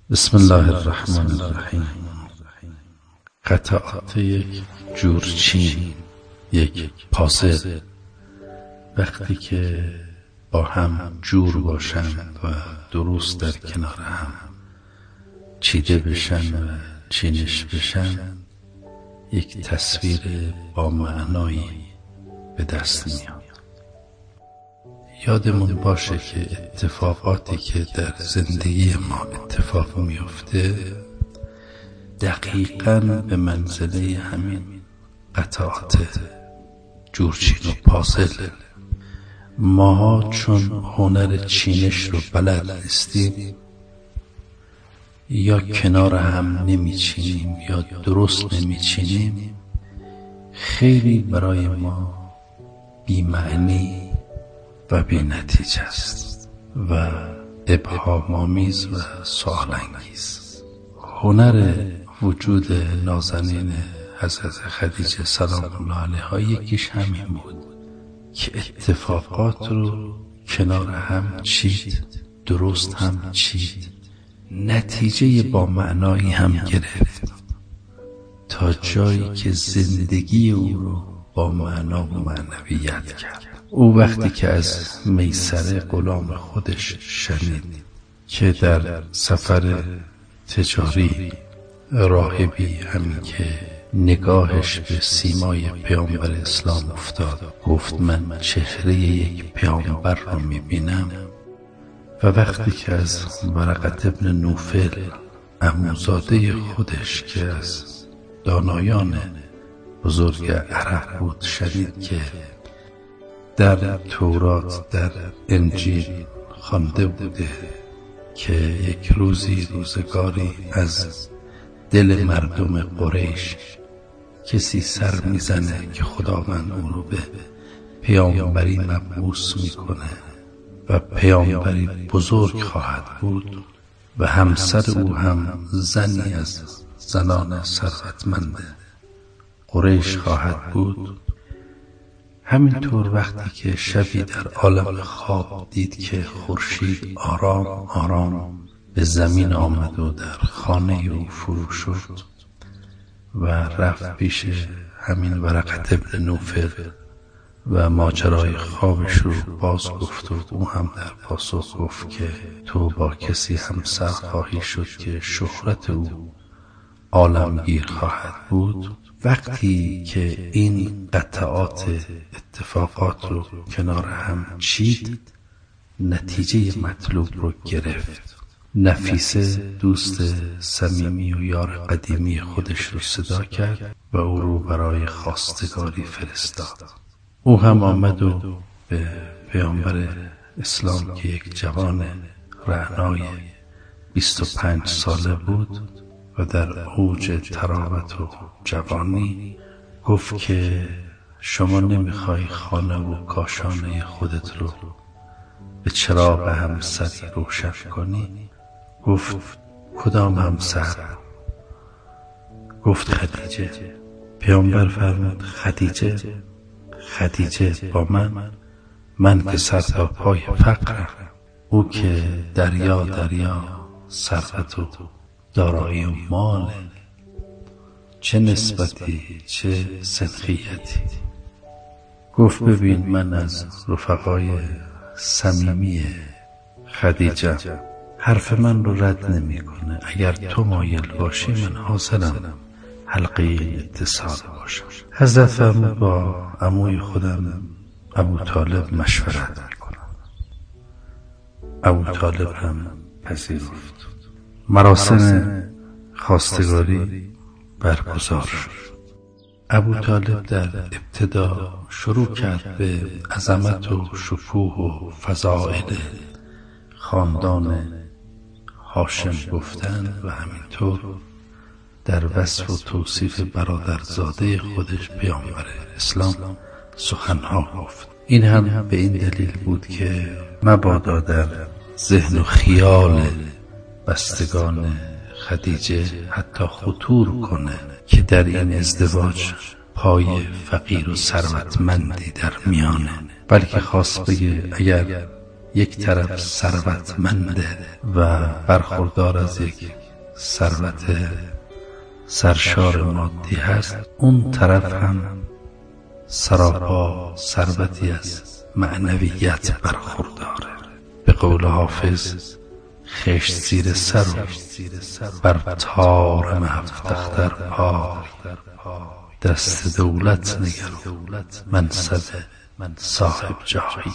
بسم الله الرحمن الرحیم. قطعات یک جورچین، یک پازل، وقتی که با هم جور باشند و درست در کنار هم چیده بشن و چینش بشن، یک تصویر با معنایی به دست میاد. یادمون باشه که اتفاقاتی که در زندگی ما اتفاق میفته دقیقاً به منزله همین قطعات جورچین و پازل. ما چون هنر چینش رو بلد نیستیم، یا کنار هم نمیچینیم یا درست نمیچینیم، خیلی برای ما بی‌معنی و بی نتیجه است و ابهام‌آمیز و سوال انگیز. هنر وجود نازنین حضرت خدیجه سلام الله علیها یکیش همین بود که اتفاقات رو کنار هم چید، درست هم چید، نتیجه با معنایی هم گرفت، تا جایی که زندگی او رو با معنا و معنویت کرد. او وقتی که از میسره غلام خودش شنید که در سفر تجاری راهبی همین که نگاهش به سیمای پیامبر اسلام افتاد، گفت من چهره یک پیامبر رو میبینم. و وقتی که از ورقة ابن نوفل عموزاده خودش که از دانایان بزرگ عرب بود شنید که در تورات، در انجیل خوانده بوده که یک روزگاری از دل مردم قریش کسی سر میزنه که خداوند او رو به پیامبری مبعوث میکنه و پیامبری بزرگ خواهد بود و همسر او هم زنی از زنان ثروتمند قریش خواهد بود. همینطور وقتی که شبی در عالم خواب دید که خورشید آرام آرام به زمین آمد و در خانه او فرو شد و رفت پیش همین ورقة ابن نوفل و ماجرای خوابش رو باز گفت و او هم در پاسخ گفت که تو با کسی همسر خواهی شد که شهرت او عالمگیر خواهد بود. وقتی که این قطعات اتفاقات رو کنار هم چید، نتیجه مطلوب رو گرفت. نفیسه دوست صمیمی و یار قدیمی خودش رو صدا کرد و او رو برای خواستگاری فرستاد. او هم آمد و به پیامبر اسلام که یک جوان رعنای 25 ساله بود و در اوج تراوت و جوانی، گفت که شما نمیخوای خانه و کاشانه خودت رو به چراغ همسری روشن کنی؟ گفت کدام همسر؟ گفت خدیجه. پیامبر فرمود خدیجه با من که سر تا پای فقرم، او که دریا ثروت و دارایی و مال، چه نسبتی، چه سنخیتی؟ گفت ببین من از رفقای صمیمی خدیجه، حرف من رو رد نمی کنه. اگر تو مایل باشی من حاضرم حلقه اتصال باشم. حضرت فرمود با عموی خودم ابو طالب مشورت میکنم. ابو طالب هم پذیرفت. مراسم خواستگاری برگزار شد. ابو طالب در ابتدا شروع کرد به عظمت و شکوه و فضائل خاندان هاشم گفتن و همینطور در وصف و توصیف برادرزاده خودش پیامبر اسلام سخنها گفت. این هم به این دلیل بود که مبادا در ذهن و خیال بستگان خدیجه حتی خطور کنه که در این ازدواج پای فقیر و ثروتمندی در میانه، بلکه خواست بگه اگر یک طرف ثروتمنده و برخوردار از یک ثروت سرشار مادی هست، اون طرف هم سراپا ثروتی از معنویت برخورداره. به قول حافظ خشت زیر سر و بر طارم هفت اختر پای، دست دولت نگر و منصب صاحب جاهی.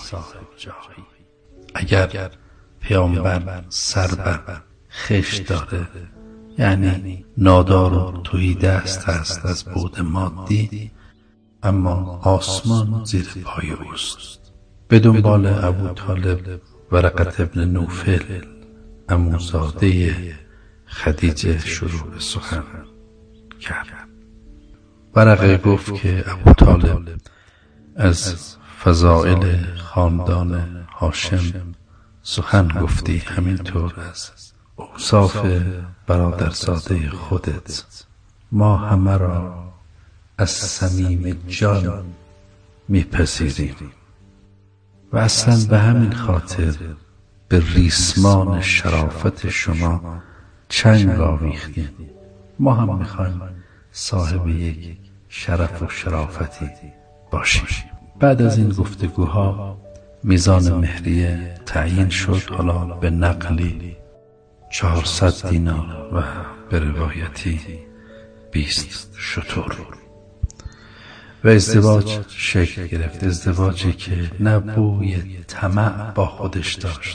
اگر پیامبر سر بر خشت داره یعنی نادار و تهیدست هست از بود مادی، اما آسمان زیر پای اوست. به دنبال ابوطالب ورقه ابن نوفل عموزاده خدیجه شروع به سخن کرد. ورقه گفت که ابوطالب از فضائل خاندان هاشم سخن گفتی، همینطور از اوصاف برادرزاده خودت. ما همه را از صمیم جان میپذیریم و اصلا به همین خاطر به ریسمان شرافت شما چنگ آویختیم. ما هم میخوایم صاحب یک شرف و شرافتی باشیم. بعد از این گفتگوها میزان مهریه تعیین شد، حالا به نقلی 400 دینار و به روایتی 20 شتر، و ازدواج شکل گرفت. ازدواجی که نه بوی طمع با خودش داشت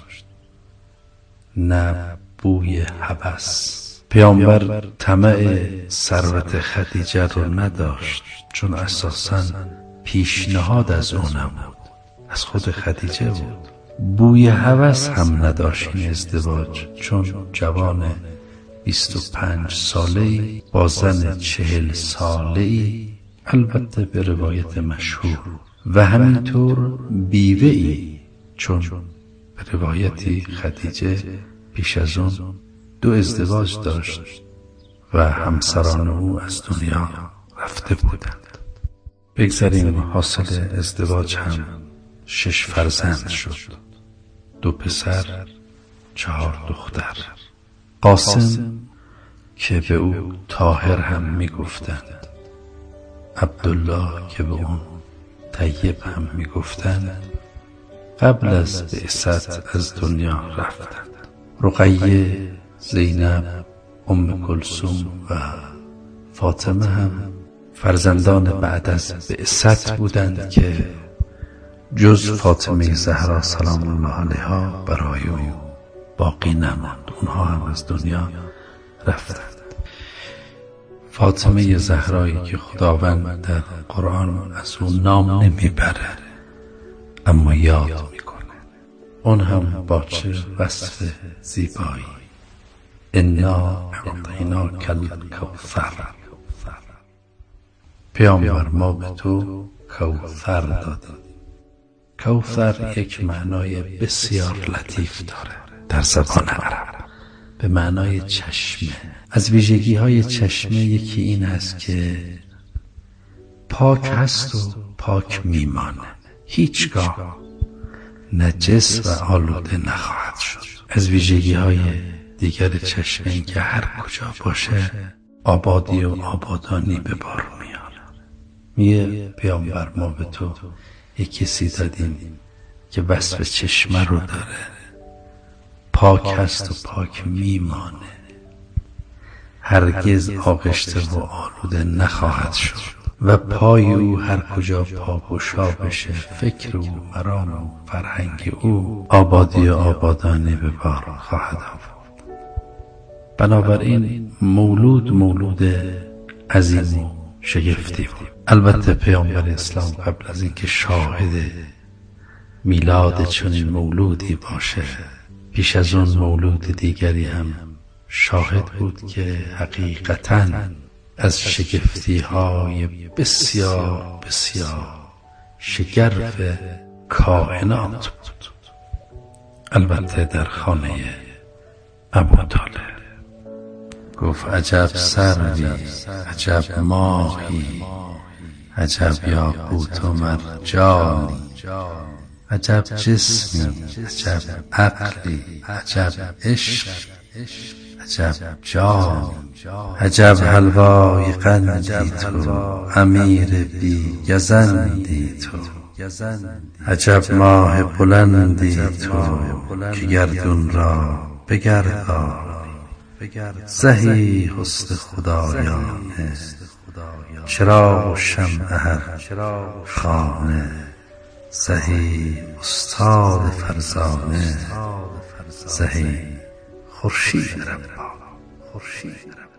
نه بوی هوس. پیامبر طمع ثروت خدیجه رو نداشت، چون اساساً پیشنهاد از او نبود، از خود خدیجه بود. بوی هوس هم نداشت این ازدواج، چون جوان 25 ساله‌ای با زن 40 ساله‌ای، البته به روایت مشهور، و همینطور بیوه‌ای، چون به روایتی خدیجه پیش از اون 2 ازدواج داشت و همسران او از دنیا رفته بودند. بگذاریم حاصل ازدواج هم 6 فرزند شد، 2 پسر 4 دختر. قاسم که به او طاهر هم میگفتند، عبدالله که به اون طیب هم میگفتند، قبل از بعثت از دنیا رفتند. رقیه، زینب، ام کلثوم و فاطمه هم فرزندان بعد از بعثت بودند که جز فاطمه زهرا سلام الله علیها برای او باقی نماند، اونها هم از دنیا رفتند. فاطمه زهرایی که خداوند در قرآن از اون نام نمیبره اما یاد میکنه، اون هم با چه وصف زیبایی. انا اعطیناک الکوثر، پیامبر ما به تو کوثر دادیم. کوثر یک معنای بسیار لطیف داره در زبان عرب، به معنای چشمه. از ویژگی های چشمه یکی این است که پاک هست و پاک میمانه، هیچگاه نجس و آلوده نخواهد شد. از ویژگی های دیگر چشمه این که هر کجا باشه آبادی و آبادانی به بار میاره. میگه پیامبر ما به تو یک کسی دادیم که وصف چشمه رو داره، پاک هست و پاک میمانه، هرگز آغشته و آلوده نخواهد شد و پای او هر کجا پاگشا بشه فکر او، مرام و فرهنگ او آبادی و آبادانی به بار خواهد آورد. بنابراین مولود عظیم و شگفتی بود. البته پیامبر اسلام قبل از اینکه شاهد میلاد چنین مولودی باشه، پیش از اون مولود دیگری هم شاهد بود که حقیقتاً از شگفتی های بسیار بسیار شگرف کائنات بود. البته در خانه ابوطالب. گفت عجب سروی، عجب ماهی، عجب یاقوت و مرجانی، عجب جسمی، عجب عقلی، عجب عشق، عجب جانی، عجب حلوای قندی تو، امیر بی گزندی تو، عجب ماه بلندی تو که گردون را بگردانی. زهی حسن خدایانه، چراغ و شمع هر خانه، زهی استاد فرزانه، زهی خورشید ربانی.